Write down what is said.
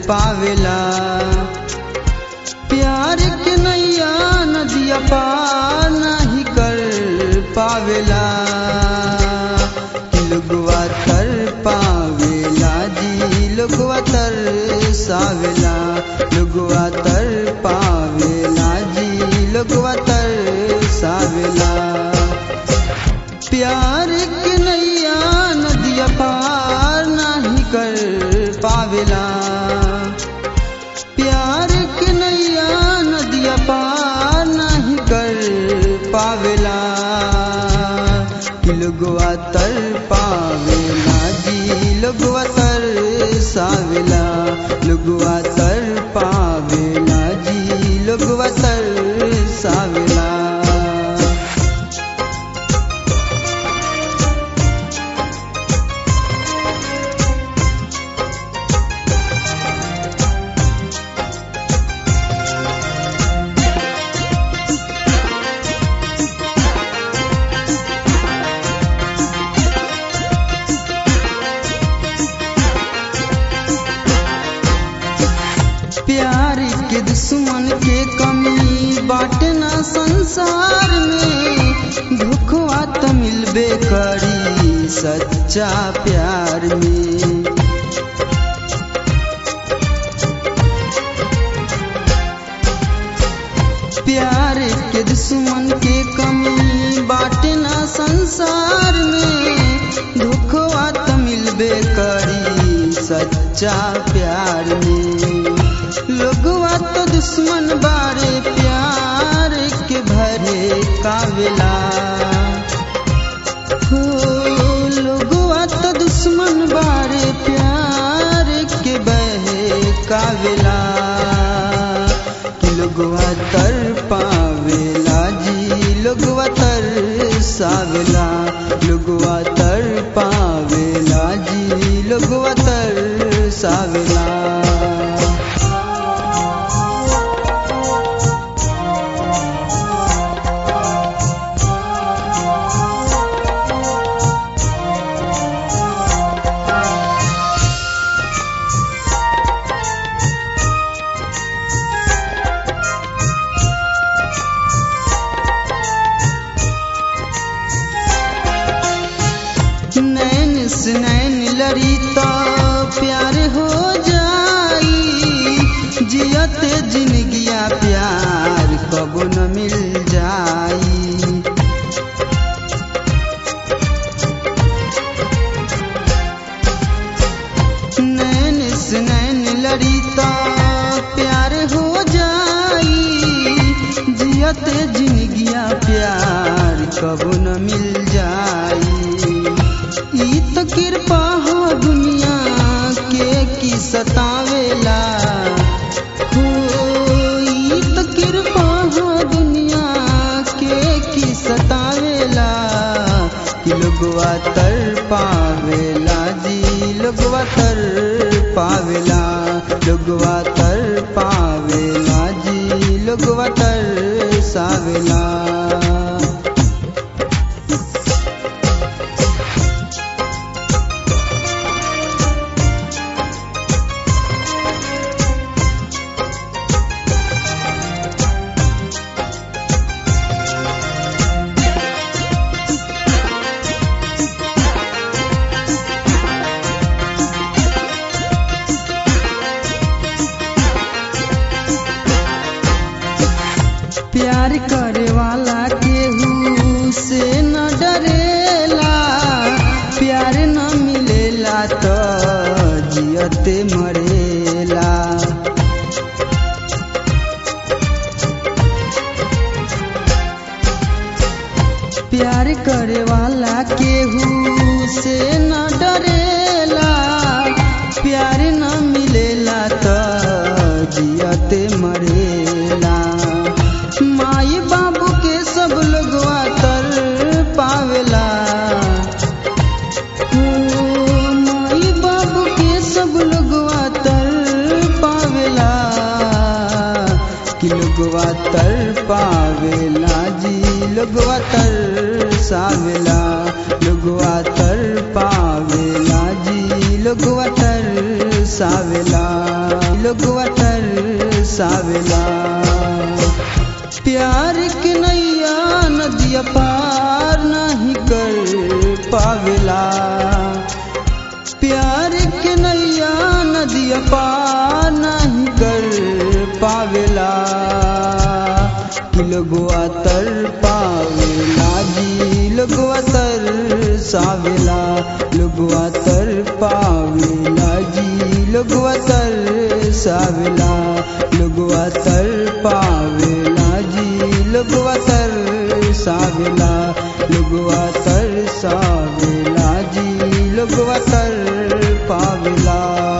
पावेला। प्यार के नैया नदिया पार नहीं कर पावेला। लोगवा तर पावेला जी लोगवा तर सावेला। लोगवा तर पावेला जी लोगवा तर सावेला। प्यार के नैया नदिया पार नहीं कर पावेला। प्यार के नैया नदिया पार नहीं कर पावेला। लोगवा तर पावेला जी लोगवा तर सावेला। लोगवा तर पावेला जी लोगवा तर सावेला। प्यार के दुश्मन के कमी बाटे ना संसार में। धोखवा तो मिलबे करी सच्चा प्यार में। प्यार के दुश्मन के कमी बाटे ना संसार में। धोखवा तो मिलबे करी सच्चा प्यार में। लोगवा तो दुश्मन बारे प्यार के भरे कावेला। हो लोगवा तो दुश्मन बारे प्यार के बहे कावेला। लोगवा तर पावेला जी लोगवा तर सावेला। लोगवा तर पावेला जी लोगवा तर सावेला। नैन से नैन लड़ी तो प्यार हो जाई। जियते जिंदगिया प्यार कब न मिल जाई। नैन से नैन लड़ी तो प्यार हो जाई। जियते जिंदगिया प्यार कब न मिल जाई। ई तो कृपा हो दुनिया के की सतावेला। हो ई तो कृपा हो दुनिया के की सतावेला। लोगवा तर पावेला जी लोगवा तर पावेला। लोगवा तर पावेला जी लोगवा तर सावेला। प्यार करे वाला केहू से न डरेला। प्यार न मिलेला तो जियते मरेला। प्यार करे वाला केहू से न डरेला। प्यार न मिलेला तो जियते मरेला। माई बाबू के सब लोगवा तर पावेला। माई बाबू के सब लोगवा तर पावेला। कि लोगवा तर पावेला जी लोगवा तर सावेला। लोगवा तर पावेला जी लोगवा तर सावेला। लोगवा तरसावेला। प्यार के नैया नदिया पार नहीं कर पावेला। प्यार के नैया नदिया पार नहीं कर पावेला। कि लोगवा तरपावेला जी लोगवा तरसावेला। लोगवा तरपावेला जी लोगवा तरसावेला। लोगवा तरपावेला जी लोगवा तरसावेला। लोगवा तरसावेला जी लोगवा तरपावेला।